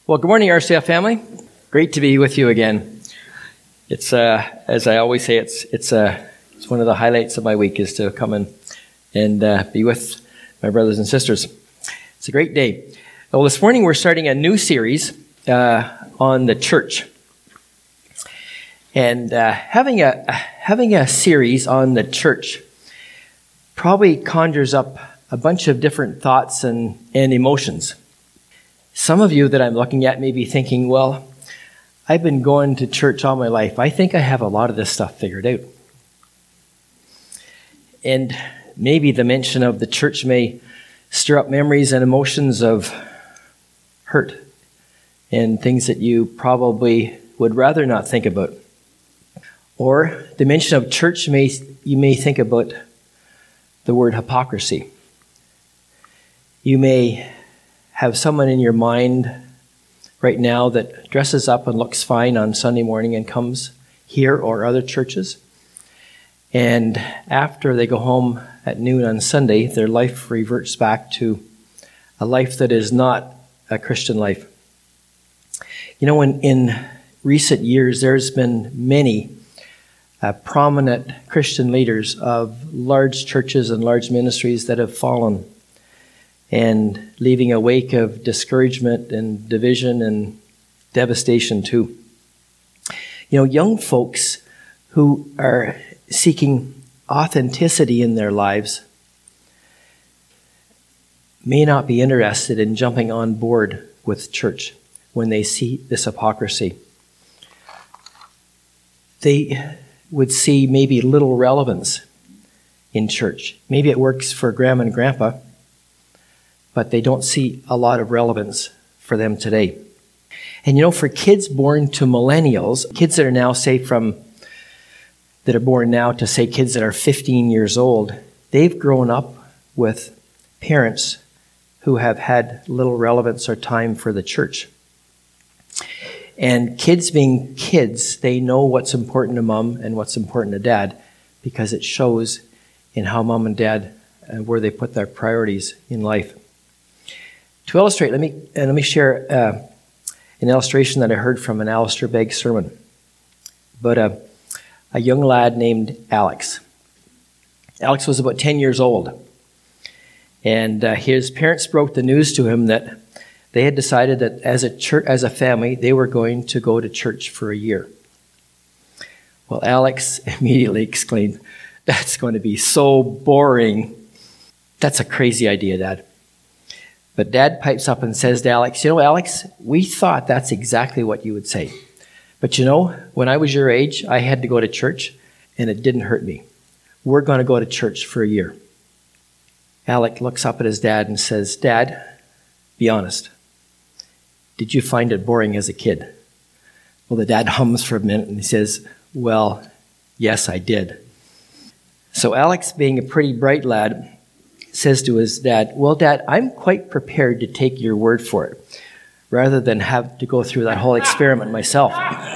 Well, good morning, RCF family. Great to be with you again. It's as I always say, it's one of the highlights of my week is to come and be with my brothers and sisters. It's a great day. Well, this morning we're starting a new series on the church, and having a series on the church probably conjures up a bunch of different thoughts and emotions. Some of you that I'm looking at may be thinking, well, I've been going to church all my life. I think I have a lot of this stuff figured out. And maybe the mention of the church may stir up memories and emotions of hurt and things that you probably would rather not think about. Or the mention of church, you may think about the word hypocrisy. You may have someone in your mind right now that dresses up and looks fine on Sunday morning and comes here or other churches. And after they go home at noon on Sunday, their life reverts back to a life that is not a Christian life. You know, in recent years, there's been many prominent Christian leaders of large churches and large ministries that have fallen, and leaving a wake of discouragement and division and devastation too. You know, young folks who are seeking authenticity in their lives may not be interested in jumping on board with church when they see this hypocrisy. They would see maybe little relevance in church. Maybe it works for grandma and grandpa, but they don't see a lot of relevance for them today. And you know, for kids born to millennials, kids that are now, that are born now to say kids that are 15 years old, they've grown up with parents who have had little relevance or time for the church. And kids being kids, they know what's important to mom and what's important to dad because it shows in how mom and dad, where they put their priorities in life. To illustrate, let me share an illustration that I heard from an Alistair Begg sermon about a young lad named Alex. Alex was about 10 years old, and his parents broke the news to him that they had decided that as a family, they were going to go to church for a year. Well, Alex immediately exclaimed, "That's going to be so boring. That's a crazy idea, Dad." But Dad pipes up and says to Alex, "You know, Alex, we thought that's exactly what you would say. But you know, when I was your age, I had to go to church, and it didn't hurt me. We're going to go to church for a year." Alex looks up at his dad and says, "Dad, be honest. Did you find it boring as a kid?" Well, the dad hums for a minute and he says, "Well, yes, I did." So Alex, being a pretty bright lad, says to his dad, "Well, Dad, I'm quite prepared to take your word for it, rather than have to go through that whole experiment myself."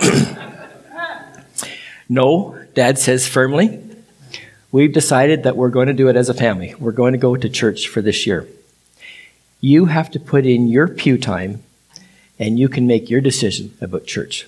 "No," Dad says firmly. "We've decided that we're going to do it as a family. We're going to go to church for this year. You have to put in your pew time, and you can make your decision about church."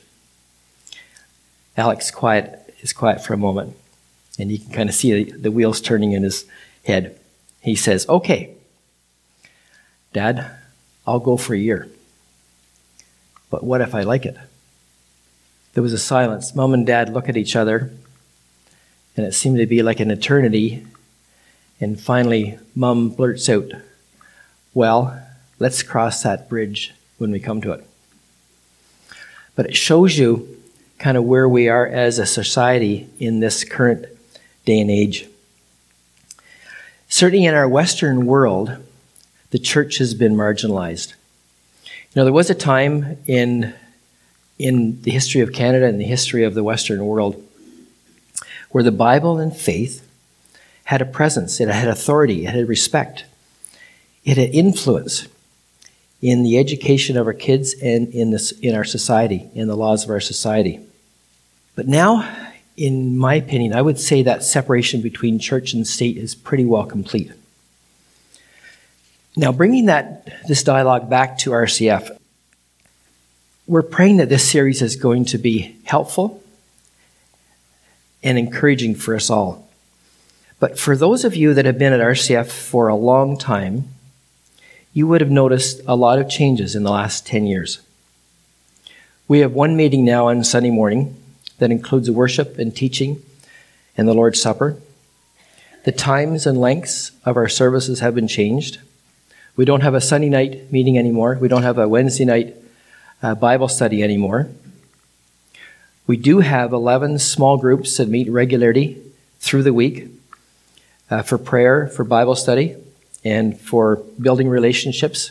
Alex is quiet for a moment, and you can kind of see the wheels turning in his head. He says, "Okay, Dad, I'll go for a year. But what if I like it?" There was a silence. Mom and Dad look at each other, and it seemed to be like an eternity. And finally, Mom blurts out, "Well, let's cross that bridge when we come to it." But it shows you kind of where we are as a society in this current day and age. Certainly in our Western world, the church has been marginalized. You know, there was a time in the history of Canada and the history of the Western world where the Bible and faith had a presence, it had authority, it had respect, it had influence in the education of our kids and in our society, in the laws of our society. But now, in my opinion, I would say that separation between church and state is pretty well complete. Now, bringing this dialogue back to RCF, We're praying that this series is going to be helpful and encouraging for us all. But for those of you that have been at RCF for a long time, you would have noticed a lot of changes in the last 10 years. We have one meeting now on Sunday morning that includes worship and teaching and the Lord's Supper. The times and lengths of our services have been changed. We don't have a Sunday night meeting anymore. We don't have a Wednesday night Bible study anymore. We do have 11 small groups that meet regularly through the week for prayer, for Bible study, and for building relationships.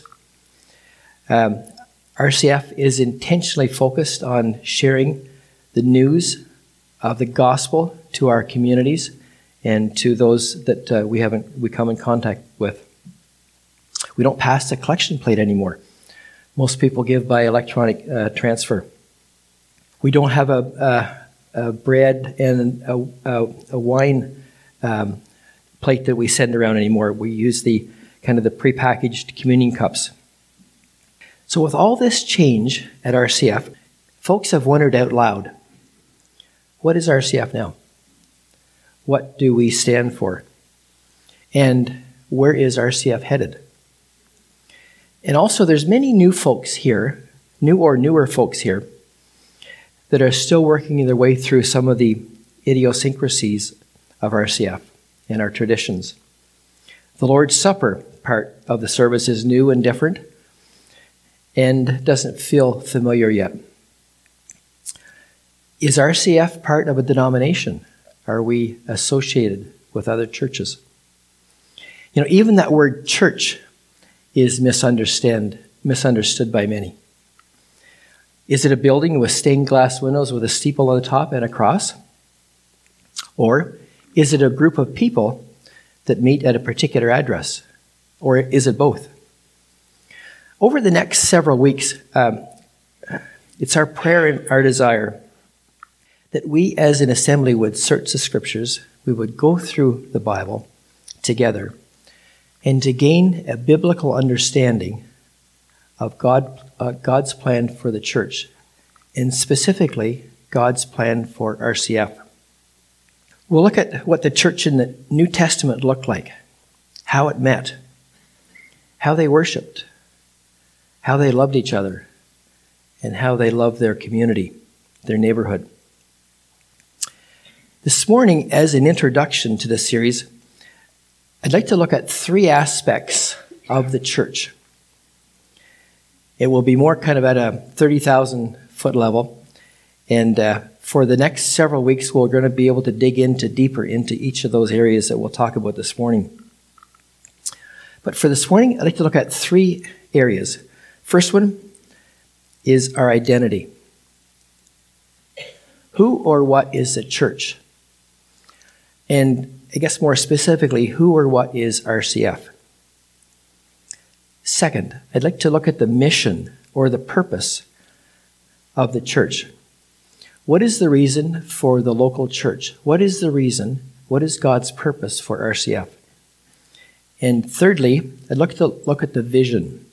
RCF is intentionally focused on sharing the news of the gospel to our communities and to those that we come in contact with. We don't pass the collection plate anymore. Most people give by electronic transfer. We don't have a bread and a wine plate that we send around anymore. We use the prepackaged communion cups. So with all this change at RCF, folks have wondered out loud, what is RCF now? What do we stand for? And where is RCF headed? And also, there's many new folks here, newer folks here, that are still working their way through some of the idiosyncrasies of RCF and our traditions. The Lord's Supper part of the service is new and different and doesn't feel familiar yet. Is RCF part of a denomination? Are we associated with other churches? Even that word church is misunderstood by many. Is it a building with stained glass windows with a steeple on the top and a cross? Or is it a group of people that meet at a particular address? Or is it both? Over the next several weeks, it's our prayer and our desire that we as an assembly would search the scriptures, we would go through the Bible together, and to gain a biblical understanding of God's plan for the church, and specifically God's plan for RCF. We'll look at what the church in the New Testament looked like, how it met, how they worshiped, how they loved each other, and how they loved their community, their neighborhood. This morning, as an introduction to this series, I'd like to look at three aspects of the church. It will be more at a 30,000 foot level. And for the next several weeks, we're going to be able to dig deeper into each of those areas that we'll talk about this morning. But for this morning, I'd like to look at three areas. First one is our identity. Who or what is the church? And I guess more specifically, who or what is RCF? Second, I'd like to look at the mission or the purpose of the church. What is the reason for the local church? What is the reason? What is God's purpose for RCF? And thirdly, I'd like to look at the vision.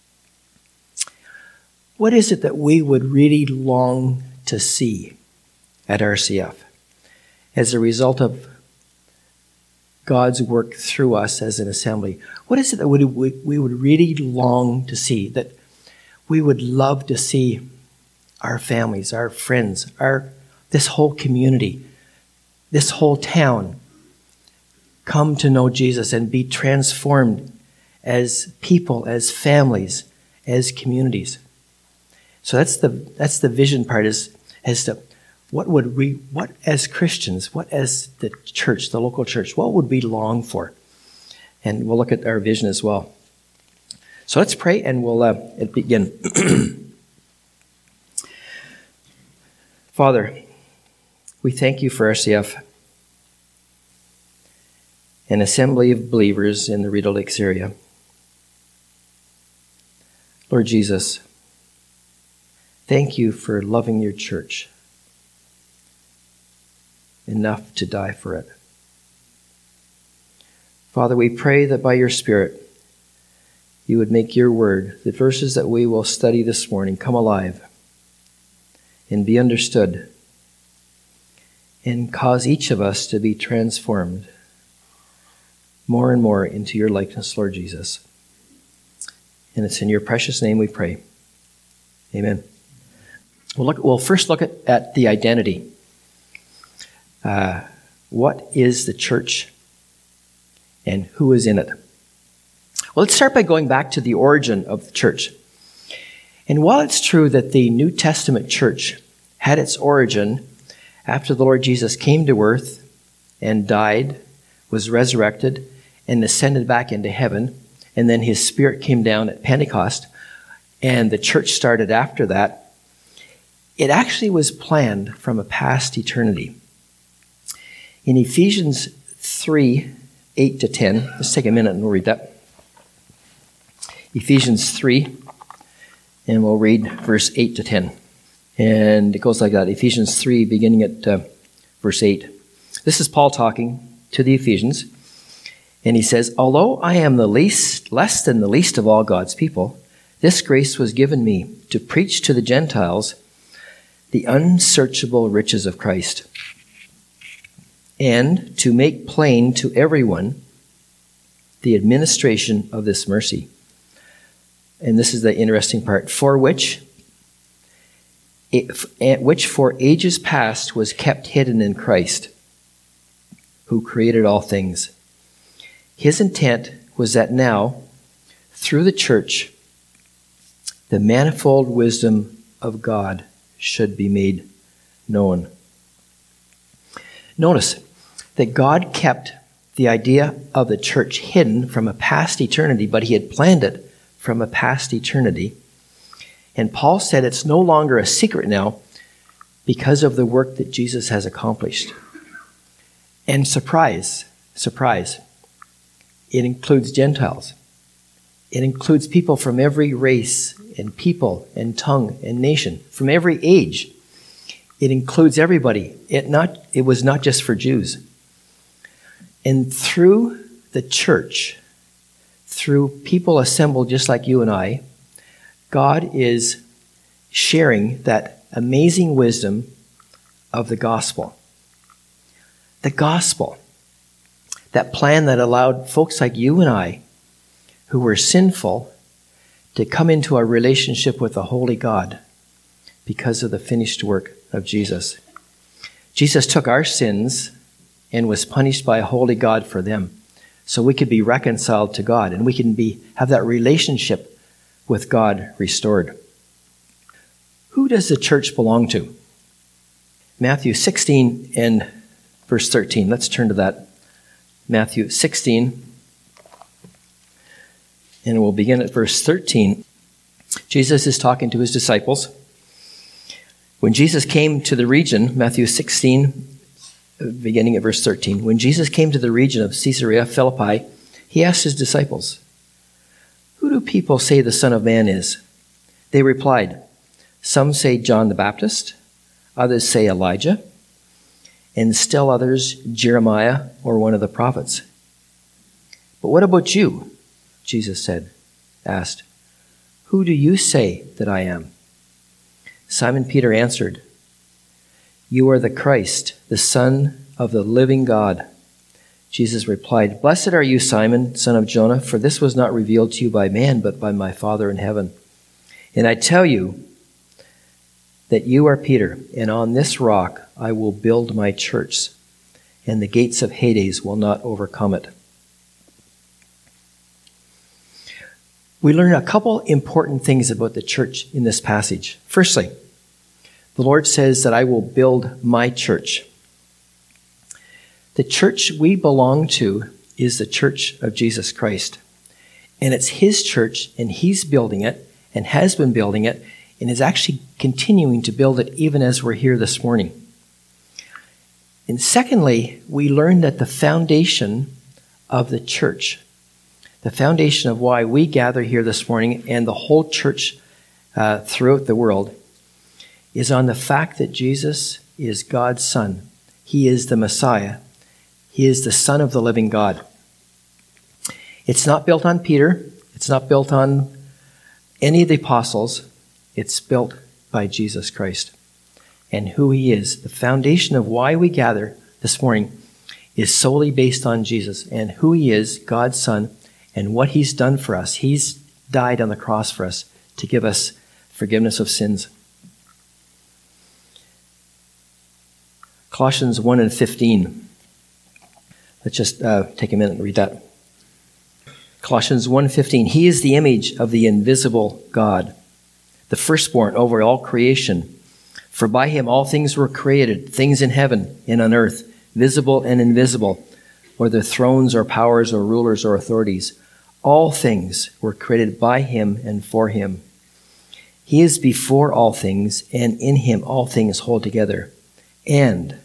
What is it that we would really long to see at RCF as a result of God's work through us as an assembly? What is it that we would really long to see, that we would love to see our families, our friends, this whole community, this whole town come to know Jesus and be transformed as people, as families, as communities? So that's the vision part, is as to what as Christians, what as the church, the local church, what would we long for? And we'll look at our vision as well. So let's pray and we'll begin. Father, we thank you for RCF, an assembly of believers in the Rideau Lakes area. Lord Jesus, thank you for loving your church enough to die for it. Father, we pray that by your Spirit, you would make your word, the verses that we will study this morning, come alive and be understood, and cause each of us to be transformed more and more into your likeness, Lord Jesus. And it's in your precious name we pray. Amen. We'll first look at the identity. What is the church and who is in it? Well, let's start by going back to the origin of the church. And while it's true that the New Testament church had its origin after the Lord Jesus came to earth and died, was resurrected, and ascended back into heaven, and then his Spirit came down at Pentecost, and the church started after that, it actually was planned from a past eternity. In Ephesians 3, 8 to 10, let's take a minute and we'll read that. Ephesians 3, and we'll read verse 8 to 10. And it goes like that. Ephesians 3, beginning at verse 8. This is Paul talking to the Ephesians. And he says, "Although I am less than the least of all God's people, this grace was given me to preach to the Gentiles the unsearchable riches of Christ, and to make plain to everyone the administration of this mercy." And this is the interesting part. "For which for ages past was kept hidden in Christ, who created all things. His intent was that now, through the church, the manifold wisdom of God should be made known." Notice that God kept the idea of the church hidden from a past eternity, but he had planned it from a past eternity. And Paul said it's no longer a secret now because of the work that Jesus has accomplished. And surprise, it includes Gentiles. It includes people from every race and people and tongue and nation, from every age. It includes everybody. It was not just for Jews. And through the church, through people assembled just like you and I, God is sharing that amazing wisdom of the gospel. The gospel. That plan that allowed folks like you and I, who were sinful, to come into a relationship with a holy God because of the finished work of Jesus. Jesus took our sins and was punished by a holy God for them, so we could be reconciled to God and we can have that relationship with God restored. Who does the church belong to? Matthew 16 and verse 13. Let's turn to that. Matthew 16, and we'll begin at verse 13. Jesus is talking to his disciples. When Jesus came to the region, Matthew 16, beginning at verse 13, when Jesus came to the region of Caesarea Philippi, he asked his disciples, "Who do people say the Son of Man is?" They replied, "Some say John the Baptist, others say Elijah, and still others Jeremiah or one of the prophets." "But what about you?" Jesus asked, "Who do you say that I am?" Simon Peter answered, "You are the Christ, the Son of the living God." Jesus replied, "Blessed are you, Simon, son of Jonah, for this was not revealed to you by man, but by my Father in heaven. And I tell you that you are Peter, and on this rock I will build my church, and the gates of Hades will not overcome it." We learn a couple important things about the church in this passage. Firstly, the Lord says that I will build my church. The church we belong to is the church of Jesus Christ. And it's his church, and he's building it, and has been building it, and is actually continuing to build it even as we're here this morning. And secondly, we learn that the foundation of the church, the foundation of why we gather here this morning and the whole church throughout the world, is on the fact that Jesus is God's Son. He is the Messiah. He is the Son of the living God. It's not built on Peter. It's not built on any of the apostles. It's built by Jesus Christ. and who he is. The foundation of why we gather this morning is solely based on Jesus and who he is, God's Son, and what he's done for us. He's died on the cross for us to give us forgiveness of sins. Colossians 1:15. Let's just take a minute and read that. Colossians 1:15. He is the image of the invisible God, the firstborn over all creation. For by him all things were created, things in heaven and on earth, visible and invisible, whether thrones or powers or rulers or authorities. All things were created by him and for him. He is before all things, and in him all things hold together. And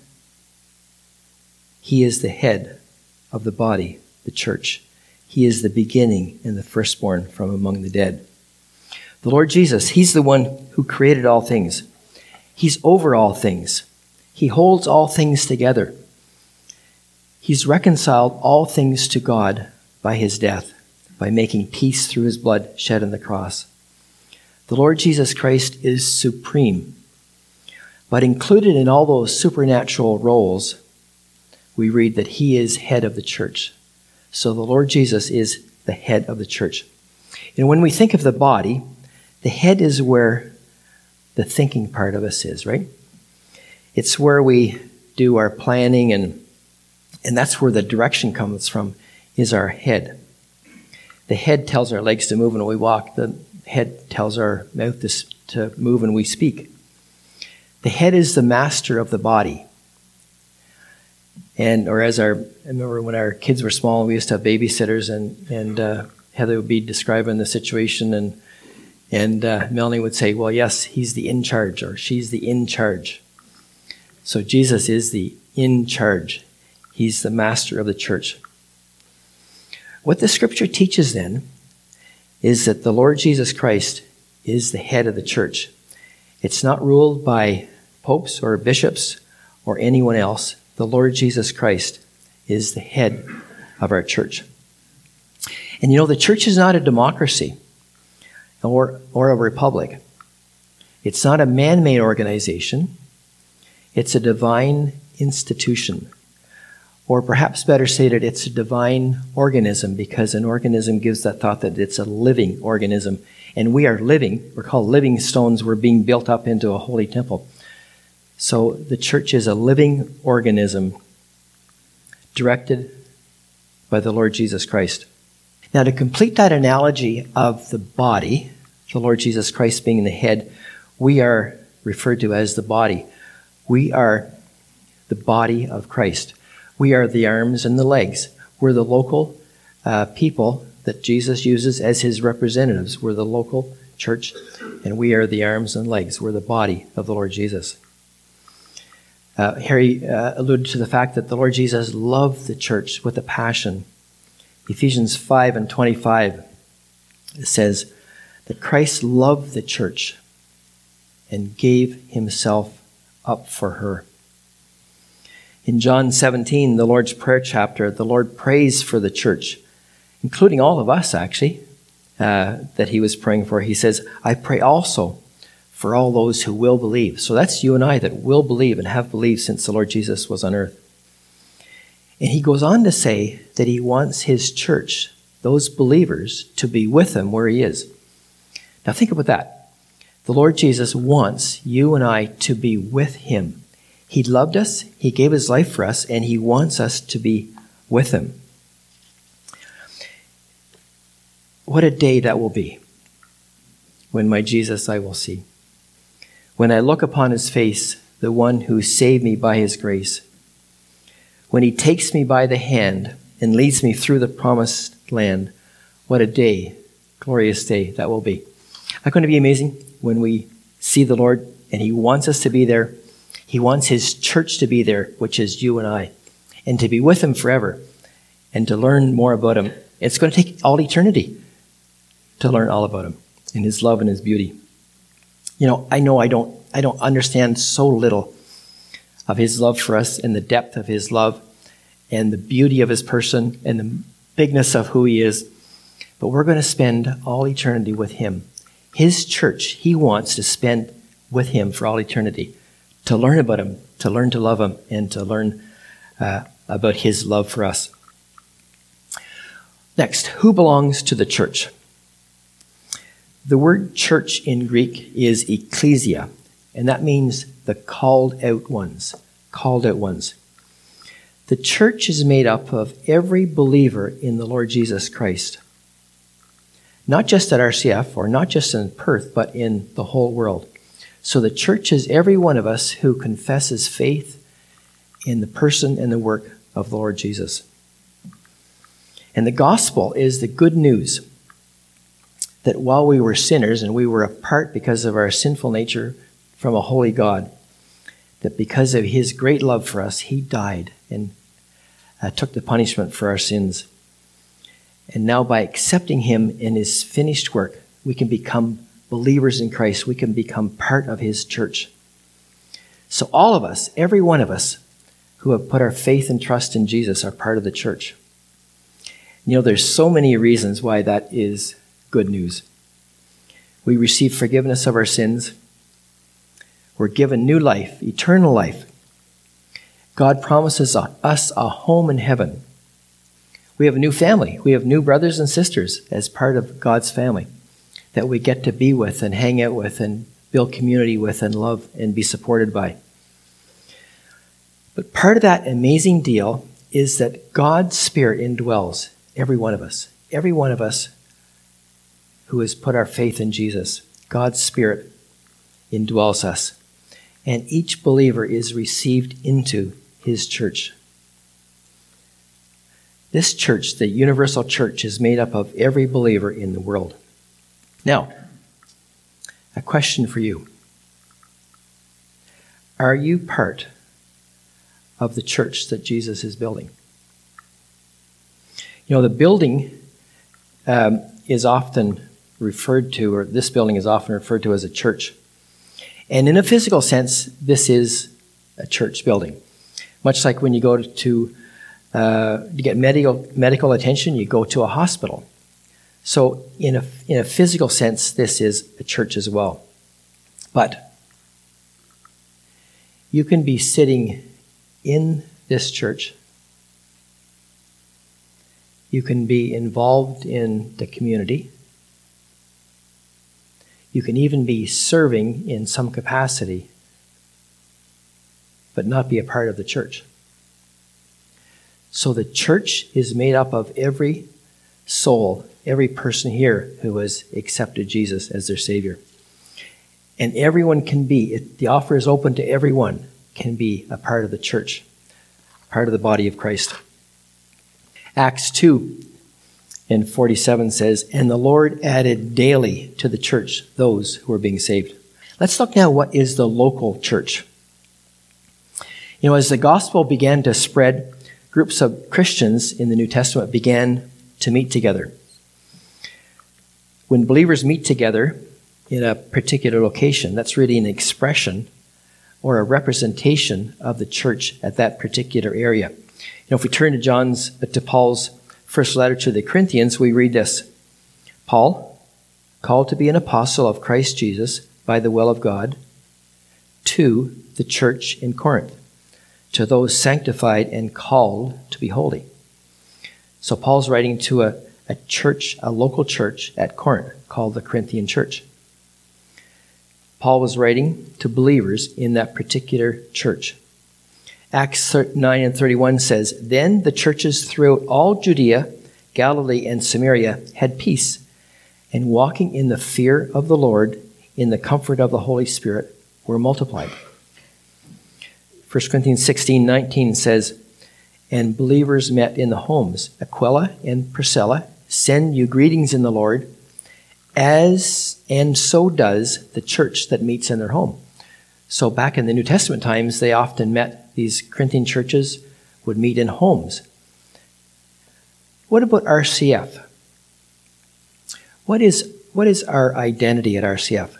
he is the head of the body, the church. He is the beginning and the firstborn from among the dead. The Lord Jesus, he's the one who created all things. He's over all things. He holds all things together. He's reconciled all things to God by his death, by making peace through his blood shed on the cross. The Lord Jesus Christ is supreme. But included in all those supernatural roles, we read that he is head of the church. So the Lord Jesus is the head of the church. And when we think of the body, the head is where the thinking part of us is, right? It's where we do our planning, and that's where the direction comes from, is our head. The head tells our legs to move when we walk. The head tells our mouth to move when we speak. The head is the master of the body. I remember when our kids were small, we used to have babysitters, and Heather would be describing the situation, and Melanie would say, well, yes, he's the in charge, or she's the in charge. So Jesus is the in charge. He's the master of the church. What the scripture teaches then is that the Lord Jesus Christ is the head of the church. It's not ruled by popes or bishops or anyone else. The Lord Jesus Christ is the head of our church. And the church is not a democracy or a republic. It's not a man-made organization. It's a divine institution. Or perhaps better stated, it's a divine organism, because an organism gives that thought that it's a living organism. And we are living. We're called living stones. We're being built up into a holy temple. So the church is a living organism directed by the Lord Jesus Christ. Now, to complete that analogy of the body, the Lord Jesus Christ being the head, we are referred to as the body. We are the body of Christ. We are the arms and the legs. We're the local people that Jesus uses as his representatives. We're the local church, and we are the arms and legs. We're the body of the Lord Jesus. Harry alluded to the fact that the Lord Jesus loved the church with a passion. Ephesians 5:25 says that Christ loved the church and gave himself up for her. In John 17, the Lord's Prayer chapter, the Lord prays for the church, including all of us, actually, that he was praying for. He says, I pray also for all those who will believe. So that's you and I that will believe and have believed since the Lord Jesus was on earth. And he goes on to say that he wants his church, those believers, to be with him where he is. Now think about that. The Lord Jesus wants you and I to be with him. He loved us, he gave his life for us, and he wants us to be with him. What a day that will be when my Jesus I will see. When I look upon his face, the one who saved me by his grace. When he takes me by the hand and leads me through the promised land. What a day, glorious day that will be. Not going to be amazing when we see the Lord and he wants us to be there. He wants his church to be there, which is you and I, and to be with him forever and to learn more about him. It's going to take all eternity to learn all about him and his love and his beauty. I know I don't understand so little of his love for us and the depth of his love and the beauty of his person and the bigness of who he is. But we're going to spend all eternity with him. His church, he wants to spend with him for all eternity, to learn about him, to learn to love him, and to learn about his love for us. Next, who belongs to the church? The word church in Greek is ecclesia, and that means the called out ones. Called out ones. The church is made up of every believer in the Lord Jesus Christ. Not just at RCF or not just in Perth, but in the whole world. So the church is every one of us who confesses faith in the person and the work of the Lord Jesus. And the gospel is the good news that while we were sinners and we were apart because of our sinful nature from a holy God, that because of his great love for us, he died and took the punishment for our sins. And now by accepting him in his finished work, we can become believers in Christ. We can become part of his church. So all of us, every one of us who have put our faith and trust in Jesus are part of the church. You know, there's so many reasons why that is good news. We receive forgiveness of our sins. We're given new life, eternal life. God promises us a home in heaven. We have a new family. We have new brothers and sisters as part of God's family that we get to be with and hang out with and build community with and love and be supported by. But part of that amazing deal is that God's Spirit indwells every one of us. Every one of us who has put our faith in Jesus. God's Spirit indwells us. And each believer is received into his church. This church, the universal church, is made up of every believer in the world. Now, a question for you. Are you part of the church that Jesus is building? You know, the building is often referred to, or this building is often referred to as a church. And in a physical sense, this is a church building. Much like when you go to get medical attention, you go to a hospital. So in a physical sense, this is a church as well. But you can be sitting in this church. You can be involved in the community. You can even be serving in some capacity, but not be a part of the church. So the church is made up of every soul, every person here who has accepted Jesus as their Savior. And everyone can be, the offer is open to everyone, can be a part of the church, part of the body of Christ. Acts 2:47 says, "And the Lord added daily to the church those who were being saved." Let's look now what is the local church. You know, as the gospel began to spread, groups of Christians in the New Testament began to meet together. When believers meet together in a particular location, that's really an expression or a representation of the church at that particular area. You know, if we turn to Paul's first letter to the Corinthians, we read this. Paul, called to be an apostle of Christ Jesus by the will of God, to the church in Corinth, to those sanctified and called to be holy. So Paul's writing to a church, a local church at Corinth called the Corinthian church. Paul was writing to believers in that particular church. Acts 9:31 says, "Then the churches throughout all Judea, Galilee, and Samaria had peace, and walking in the fear of the Lord, in the comfort of the Holy Spirit, were multiplied." 1 Corinthians 16:19 says, "And believers met in the homes. Aquila and Priscilla send you greetings in the Lord, as and so does the church that meets in their home." So back in the New Testament times, they often met, these Corinthian churches would meet in homes. What about RCF? What is our identity at RCF?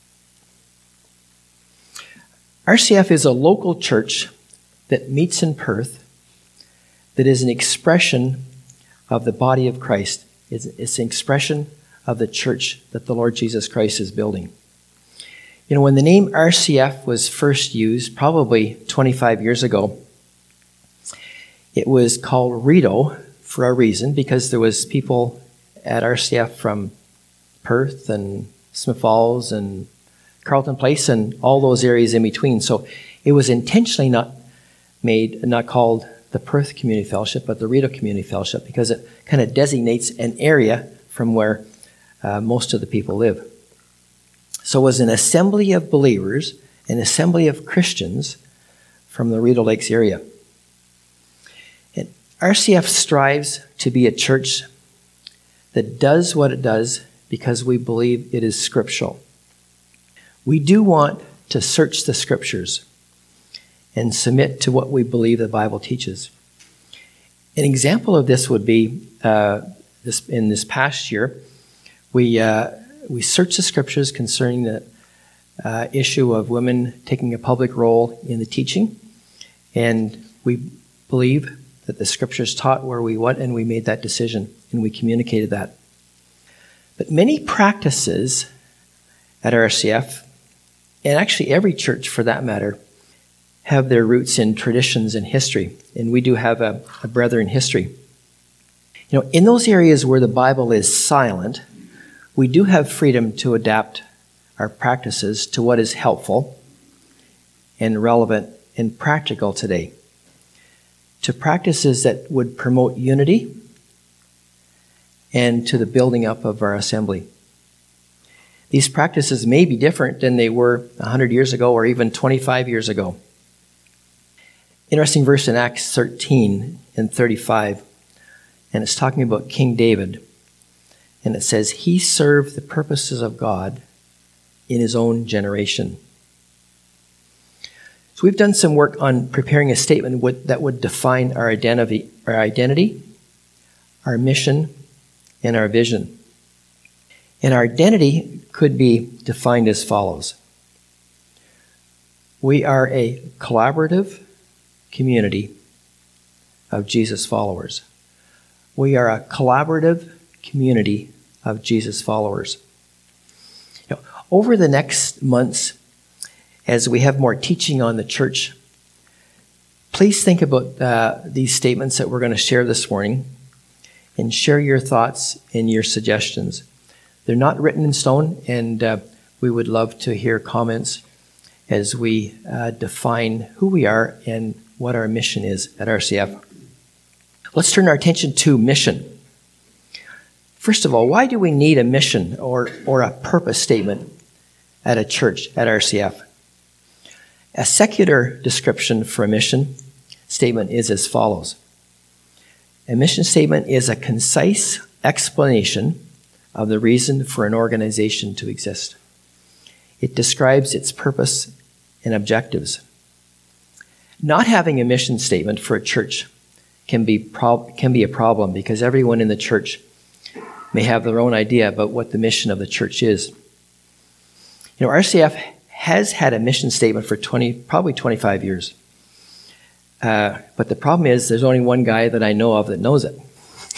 RCF is a local church that meets in Perth that is an expression of the body of Christ. It's an expression of the church that the Lord Jesus Christ is building. When the name RCF was first used, probably 25 years ago, it was called Rideau for a reason, because there was people at RCF from Perth and Smith Falls and Carleton Place and all those areas in between. So it was intentionally not called the Perth Community Fellowship, but the Rideau Community Fellowship, because it kind of designates an area from where most of the people live. So it was an assembly of believers, an assembly of Christians from the Rideau Lakes area. And RCF strives to be a church that does what it does because we believe it is scriptural. We do want to search the scriptures and submit to what we believe the Bible teaches. An example of this would be in this past year, we searched the scriptures concerning the issue of women taking a public role in the teaching, and we believe that the scriptures taught where we went, and we made that decision, and we communicated that. But many practices at RCF, and actually every church for that matter, have their roots in traditions and history, and we do have a Brethren history. In those areas where the Bible is silent, we do have freedom to adapt our practices to what is helpful and relevant and practical today, to practices that would promote unity and to the building up of our assembly. These practices may be different than they were 100 years ago or even 25 years ago. Interesting verse in Acts 13 and 35, and it's talking about King David. And it says, he served the purposes of God in his own generation. So we've done some work on preparing a statement that would define our identity, our mission, and our vision. And our identity could be defined as follows. We are a collaborative community of Jesus followers. We are a collaborative community of Jesus followers. Over the next months, as we have more teaching on the church, please think about these statements that we're going to share this morning and share your thoughts and your suggestions. They're not written in stone, and we would love to hear comments as we define who we are and what our mission is at RCF. Let's turn our attention to mission. First of all, why do we need a mission or a purpose statement at a church, at RCF? A secular description for a mission statement is as follows. A mission statement is a concise explanation of the reason for an organization to exist. It describes its purpose and objectives. Not having a mission statement for a church can be a problem because everyone in the church may have their own idea about what the mission of the church is. RCF has had a mission statement for probably 25 years. But the problem is there's only one guy that I know of that knows it.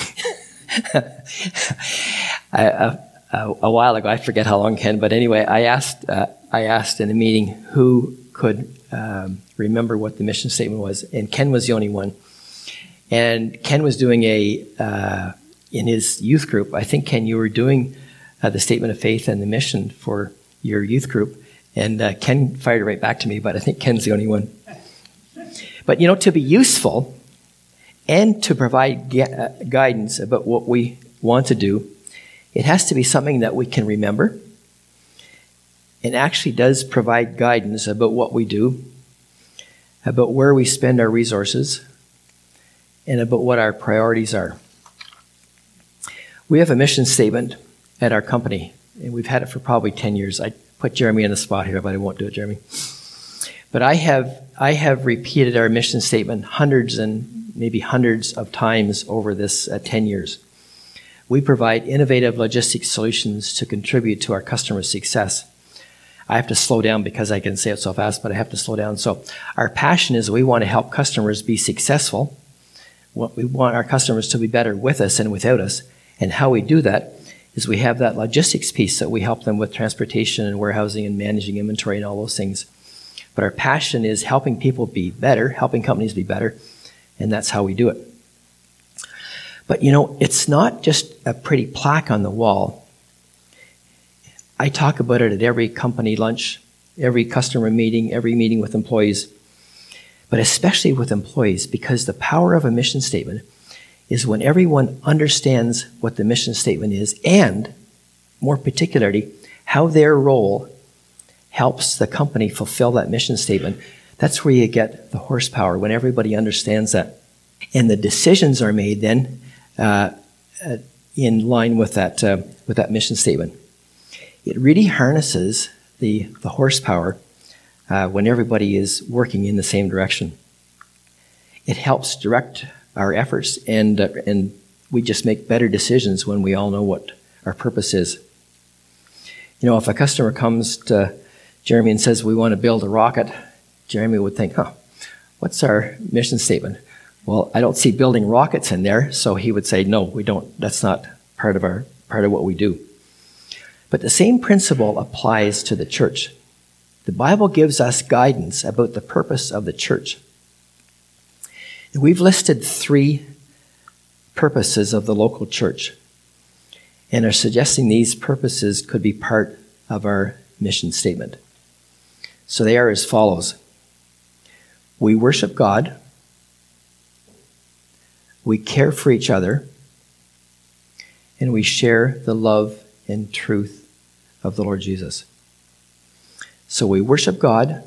A while ago, I forget how long, Ken, but anyway, I asked in a meeting who could remember what the mission statement was, and Ken was the only one. And Ken was doing in his youth group, I think, Ken, you were doing the statement of faith and the mission for your youth group, and Ken fired it right back to me, but I think Ken's the only one. But, to be useful and to provide guidance about what we want to do, it has to be something that we can remember and actually does provide guidance about what we do, about where we spend our resources, and about what our priorities are. We have a mission statement at our company, and we've had it for probably 10 years. I put Jeremy on the spot here, but I won't do it, Jeremy. But I have repeated our mission statement hundreds and maybe hundreds of times over this 10 years. We provide innovative logistics solutions to contribute to our customers' success. I have to slow down because I can say it so fast, but I have to slow down. So our passion is we want to help customers be successful. We want our customers to be better with us and without us. And how we do that is we have that logistics piece that we help them with transportation and warehousing and managing inventory and all those things. But our passion is helping people be better, helping companies be better, and that's how we do it. But it's not just a pretty plaque on the wall. I talk about it at every company lunch, every customer meeting, every meeting with employees, but especially with employees, because the power of a mission statement is when everyone understands what the mission statement is, and more particularly, how their role helps the company fulfill that mission statement. That's where you get the horsepower, when everybody understands that. And the decisions are made then in line with that mission statement. It really harnesses the horsepower when everybody is working in the same direction. It helps direct our efforts, and we just make better decisions when we all know what our purpose is. If a customer comes to Jeremy and says, we want to build a rocket, Jeremy would think, what's our mission statement? Well, I don't see building rockets in there, so he would say, no, we don't. That's not part of what we do. But the same principle applies to the church. The Bible gives us guidance about the purpose of the church. And we've listed 3 purposes of the local church, and are suggesting these purposes could be part of our mission statement. So they are as follows. We worship God. We care for each other. And we share the love and truth of the Lord Jesus. So we worship God.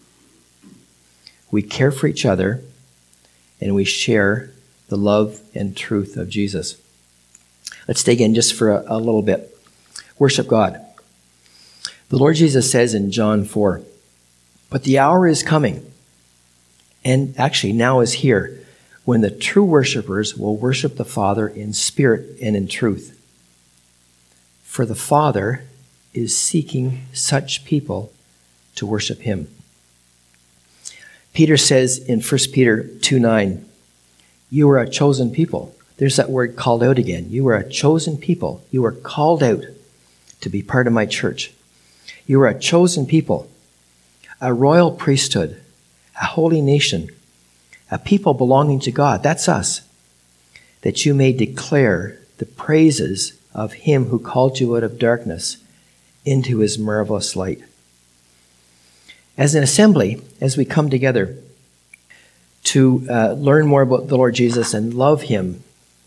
We care for each other. And we share the love and truth of Jesus. Let's dig in just for a little bit. Worship God. The Lord Jesus says in John 4, but the hour is coming, and actually now is here, when the true worshipers will worship the Father in spirit and in truth. For the Father is seeking such people to worship him. Peter says in 1 Peter 2:9, you are a chosen people. There's that word called out again. You are a chosen people. You are called out to be part of my church. You are a chosen people, a royal priesthood, a holy nation, a people belonging to God. That's us. That you may declare the praises of him who called you out of darkness into his marvelous light. As an assembly, as we come together to learn more about the Lord Jesus and love him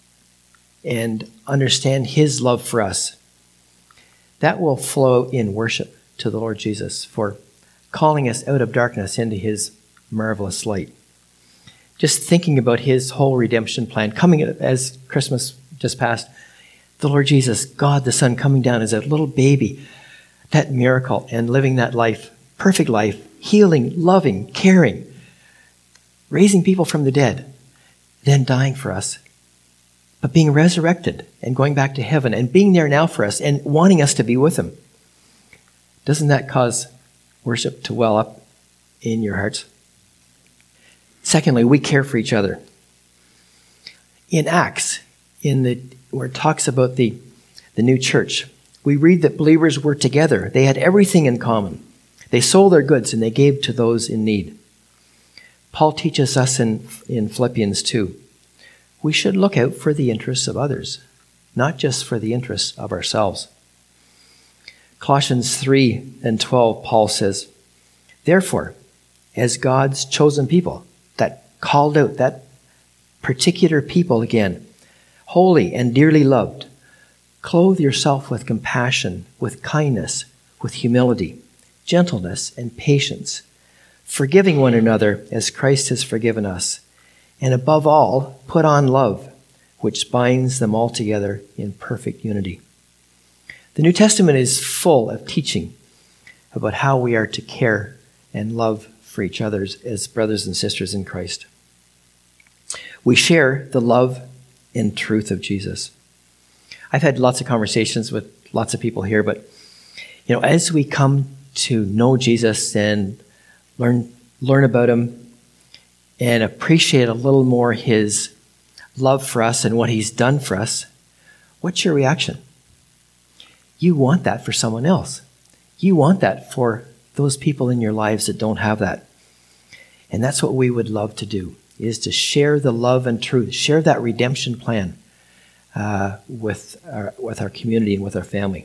and understand his love for us, that will flow in worship to the Lord Jesus for calling us out of darkness into his marvelous light. Just thinking about his whole redemption plan, coming as Christmas just passed, the Lord Jesus, God the Son, coming down as a little baby, that miracle, and living that life, perfect life, healing, loving, caring, raising people from the dead, then dying for us, but being resurrected and going back to heaven and being there now for us and wanting us to be with him. Doesn't that cause worship to well up in your hearts? Secondly, we care for each other. In Acts, where it talks about the new church, we read that believers were together. They had everything in common. They sold their goods and they gave to those in need. Paul teaches us in Philippians 2, we should look out for the interests of others, not just for the interests of ourselves. Colossians 3:12, Paul says, therefore, as God's chosen people, that called out, that particular people again, holy and dearly loved, clothe yourself with compassion, with kindness, with humility, gentleness, and patience, forgiving one another as Christ has forgiven us. And above all, put on love, which binds them all together in perfect unity. The New Testament is full of teaching about how we are to care and love for each other as brothers and sisters in Christ. We share the love and truth of Jesus. I've had lots of conversations with lots of people here, but as we come to know Jesus and learn about him and appreciate a little more his love for us and what he's done for us, what's your reaction? You want that for someone else. You want that for those people in your lives that don't have that. And that's what we would love to do, is to share the love and truth, share that redemption plan with our community and with our family.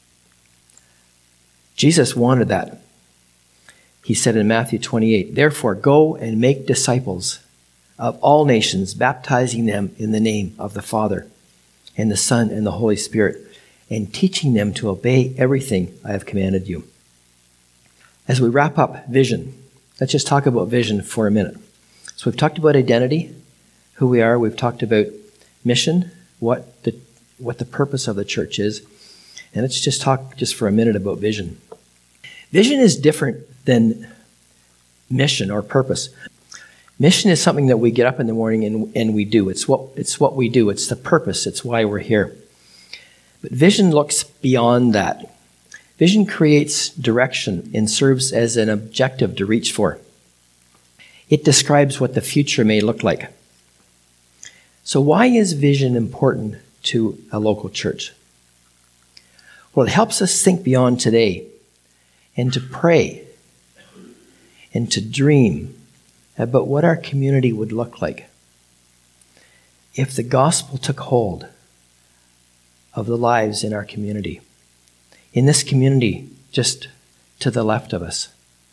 Jesus wanted that. He said in Matthew 28, "Therefore go and make disciples of all nations, baptizing them in the name of the Father and the Son and the Holy Spirit, and teaching them to obey everything I have commanded you." As we wrap up vision, let's just talk about vision for a minute. So we've talked about identity, who we are. We've talked about mission, what the purpose of the church is. And let's just talk just for a minute about vision. Vision is different than mission or purpose. Mission is something that we get up in the morning and we do. It's what we do. It's the purpose. It's why we're here. But vision looks beyond that. Vision creates direction and serves as an objective to reach for. It describes what the future may look like. So why is vision important to a local church? Well, it helps us think beyond today and to pray and to dream about what our community would look like if the gospel took hold of the lives in our community. In this community, just to the left of us,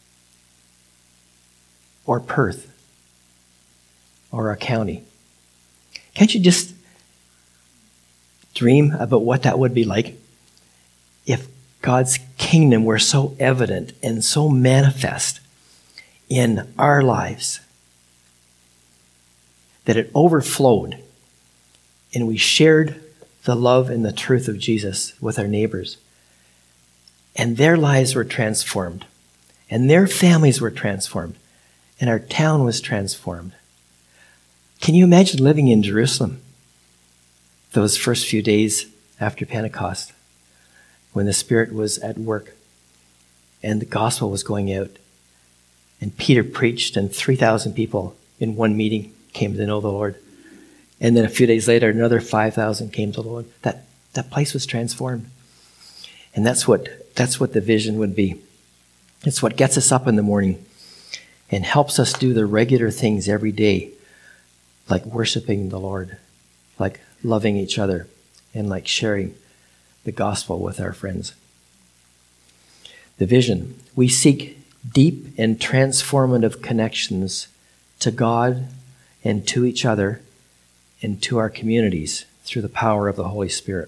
or Perth, or our county. Can't you just dream about what that would be like if God's kingdom were so evident and so manifest in our lives that it overflowed and we shared the love and the truth of Jesus with our neighbors, and their lives were transformed, and their families were transformed, and our town was transformed? Can you imagine living in Jerusalem those first few days after Pentecost, when the Spirit was at work and the gospel was going out, and Peter preached and 3,000 people in one meeting came to know the Lord, and then a few days later another 5,000 came to the Lord? That place was transformed. And that's what the vision would be. It's what gets us up in the morning and helps us do the regular things every day, like worshiping the Lord, like loving each other, and like sharing the gospel with our friends. The vision. We seek deep and transformative connections to God and to each other and to our communities through the power of the Holy Spirit.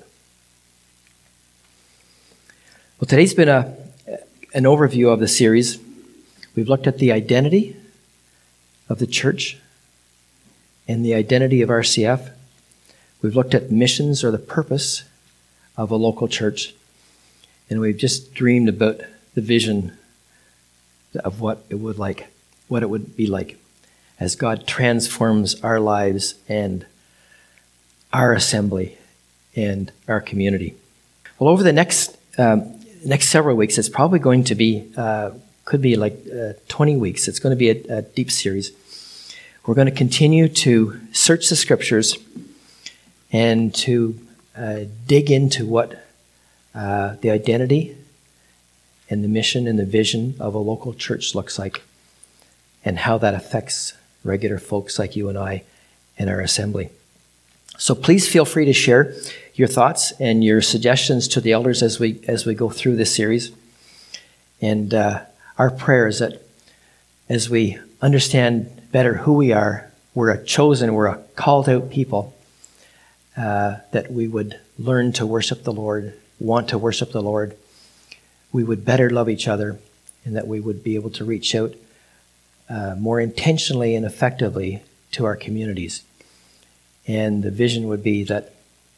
Well, today's been an overview of the series. We've looked at the identity of the church and the identity of RCF. We've looked at missions, or the purpose of a local church. And we've just dreamed about the vision of what it would be like as God transforms our lives and our assembly and our community. Well, over the next several weeks, it's probably going to be, could be like 20 weeks. It's going to be a deep series. We're going to continue to search the scriptures and to dig into what the identity and the mission and the vision of a local church looks like, and how that affects regular folks like you and I in our assembly. So please feel free to share your thoughts and your suggestions to the elders as we go through this series. And our prayer is that as we understand better who we are, we're a called out people, that we would learn to worship the Lord, want to worship the Lord. We would better love each other, and that we would be able to reach out more intentionally and effectively to our communities. And the vision would be that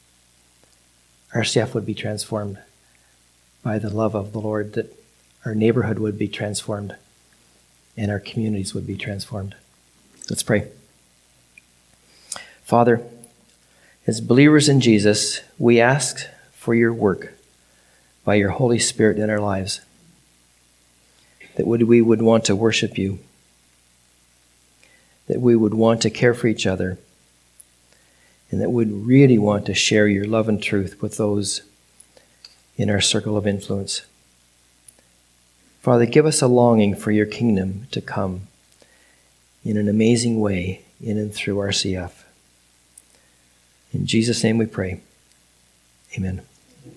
RCF would be transformed by the love of the Lord, that our neighborhood would be transformed, and our communities would be transformed. Let's pray. Father, as believers in Jesus, we ask for your work by your Holy Spirit in our lives, that we would want to worship you, that we would want to care for each other, and that we'd really want to share your love and truth with those in our circle of influence. Father, give us a longing for your kingdom to come in an amazing way in and through RCF. In Jesus' name we pray. Amen.